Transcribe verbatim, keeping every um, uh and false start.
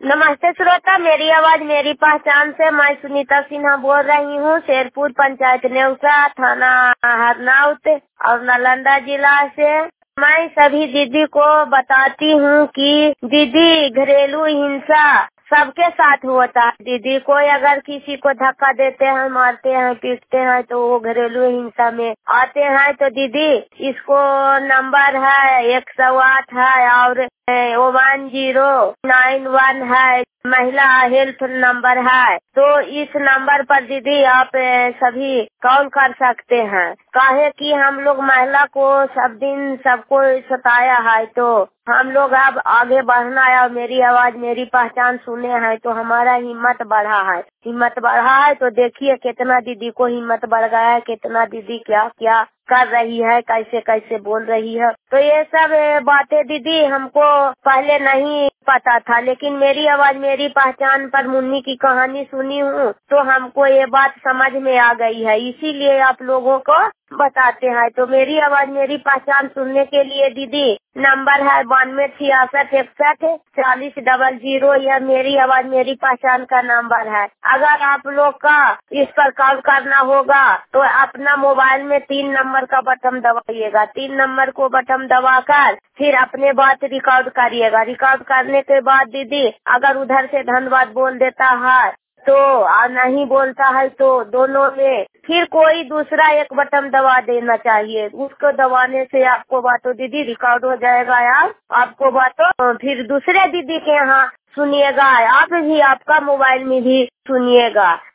नमस्ते श्रोता, मेरी आवाज मेरी पहचान से मैं सुनीता सिन्हा बोल रही हूँ। शेरपुर पंचायत नेवसा, थाना हरनौत और नालंदा जिला से। मैं सभी दीदी को बताती हूँ कि दीदी, घरेलू हिंसा सबके साथ होता है। दीदी, कोई अगर किसी को धक्का देते हैं, मारते हैं, पीटते हैं तो वो घरेलू हिंसा में आते हैं। तो दीदी, इसको नंबर है एक सौ आठ है और वन जीरो नाइन वन है, महिला हेल्प नंबर है। तो इस नंबर पर दीदी आप सभी कॉल कर सकते हैं। काहे कि हम लोग महिला को सब दिन सबको सताया है, तो हम लोग अब आगे बढ़ना है और मेरी आवाज मेरी पहचान सुने हैं तो हमारा हिम्मत बढ़ा है। हिम्मत बढ़ा है तो देखिए कितना दीदी को हिम्मत बढ़ गया है, कितना दीदी क्या क्या कर रही है, कैसे कैसे बोल रही है। तो ये सब बातें दीदी हमको पहले नहीं पता था, लेकिन मेरी आवाज मेरी पहचान पर मुन्नी की कहानी सुनी हूँ तो हमको ये बात समझ में आ गई है, इसीलिए आप लोगों को बताते हैं। तो मेरी आवाज मेरी पहचान सुनने के लिए दीदी नंबर है बानवे छियासठ इकसठ चालीस डबल जीरो, यह मेरी आवाज मेरी पहचान का नंबर है। अगर आप लोग का इस पर कॉल करना होगा तो अपना मोबाइल में तीन नंबर का बटन दबाइएगा। तीन नंबर को बटन दबाकर फिर अपने बात रिकॉर्ड करिएगा। रिकॉर्ड करने के बाद दीदी अगर उधर से धन्यवाद बोल देता है तो और नहीं बोलता है तो दोनों में फिर कोई दूसरा एक बटन दबा देना चाहिए। उसको दबाने से आपको बातों दीदी रिकॉर्ड हो जाएगा यार। आपको बातों फिर दूसरे दीदी के यहाँ सुनिएगा, आप भी आपका मोबाइल में भी सुनिएगा।